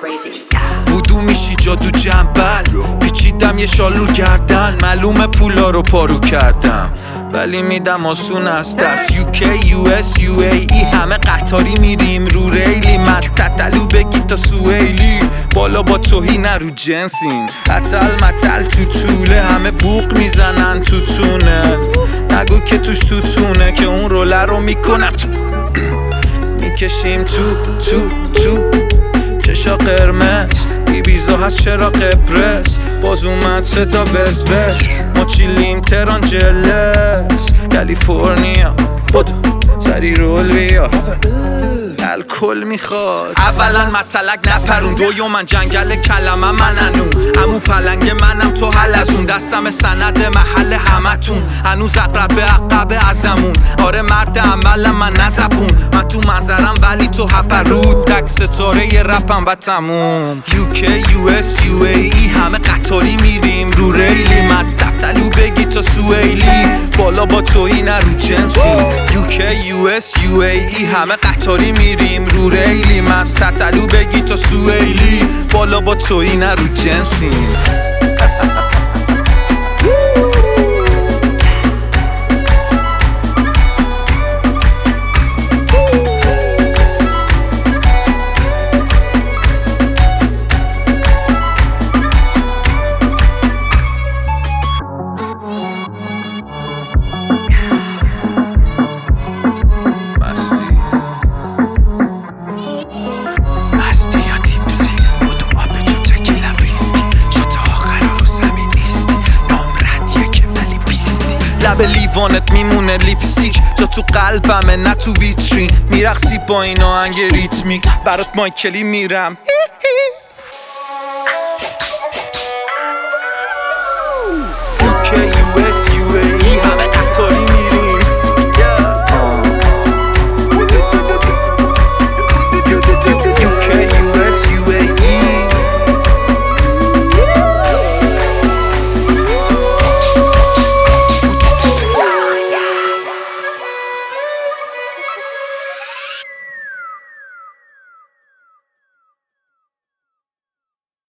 وودو میشی جادو جنبل پیچیدم یه شال رو گردن معلومه پولا رو پارو کردم ولی میدم آسون است دست UK US UAE همه قطاری میریم رو ریلی مستطلو بگی تا سویلی بالا با توهی نرو جنسین قتل متل تو طوله همه بوق میزنن تو تونل نگو که توش تو تونه که اون روله رو میکنم میکشیم تو چشا قرمز ایبیزا هست چرا قبرس باز اومد صدا وز ما چیلیم تران جلس کالیفرنیا بدو سری رول بیا الکل میخواد اولا مطلق نپرون دویومن جنگل کلمه مننون امو پلنگ منم تو حلزون دستم سند محل همتون هنوز اقرب عقب ازمون آره مرد عملم من نزبون من تو منظرم ولی تو هپرود تک ستاره ی رپم و تموم UK US UAE همه قطاری میریم رو ریلی مستطلو بگی تا سویلی بالا با تویی نرو جنسی UK US UAE همه قطاری میریم رو ریلی مستطلو بگی تا سویلی بالا با تویی نرو جنسی لب لیوانت میمونه لیپستیک جا تو قلبمه نه تو ویترین میرقصی با این آهنگ ریتمیک برات مایکلی میرم